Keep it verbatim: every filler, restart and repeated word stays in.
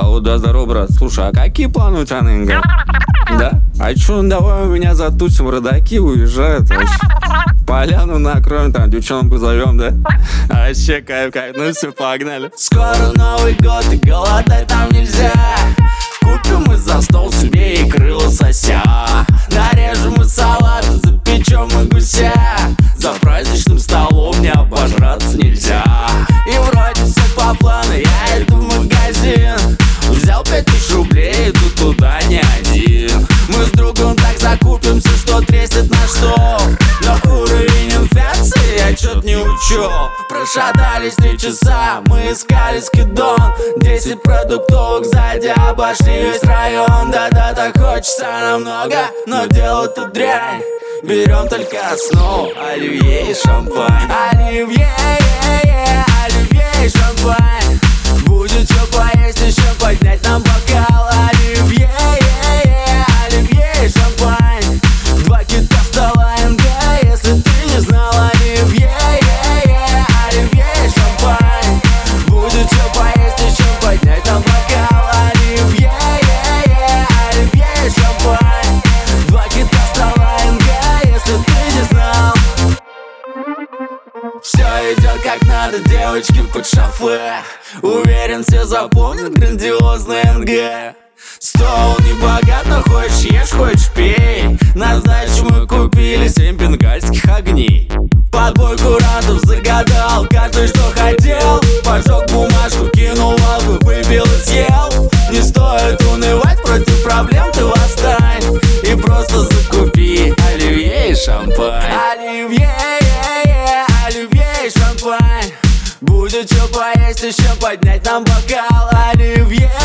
Алло, да, здорово, брат. Слушай, а какие планы у тебя на НГ? Да? А чё, ну давай у меня затусим, родаки уезжают вообще. Поляну накроем, там девчонку зовем, да? А вообще кайф, кайф, ну все, погнали. Скоро Новый год и голодать там нельзя. Купим мы за стол себе и крыло сося. Нарежем мы салат, запечем мы гуся. За праздничным столом не обожраться нельзя. И вроде все по плану, я иду в магазин. Взял пять тысяч рублей, иду туда не один. Мы с другом так закупимся, что треснет наш стол. Но уровень инфляции я чё-то не учёл. Прошатались три часа, мы искали скидон. Десять продуктовых сзади обошли весь район. Да-да, так хочется намного, но дело тут дрянь. Берем только основу, оливье и шампань. Оливье, оливье и шампань. Будет чё поесть, еще поднять нам бокал. Оливье, оливье и шампань. Два кита стола НГ, если ты не знал. Оливье, оливье и шампань. Будет чё поесть, еще поднять нам бокал. Оливье, оливье и шампань. Два кита стола НГ, если ты не знал. Все идет как надо, девочки под шафе. Уверен, все запомнят грандиозный НГ. Стол не богат, но хочешь ешь, хочешь пей. На сдачу мы купили семь бенгальских огней. Подбой курантов загадал, каждый что хотел. Поджег бумажку, кинул лапы, выпил и съел. Не стоит унывать, против проблем ты восстань. И просто закупи оливье и шампань. Оливье, оливье и шампань. Будет чё поесть, еще поднять нам бокал. Оливье,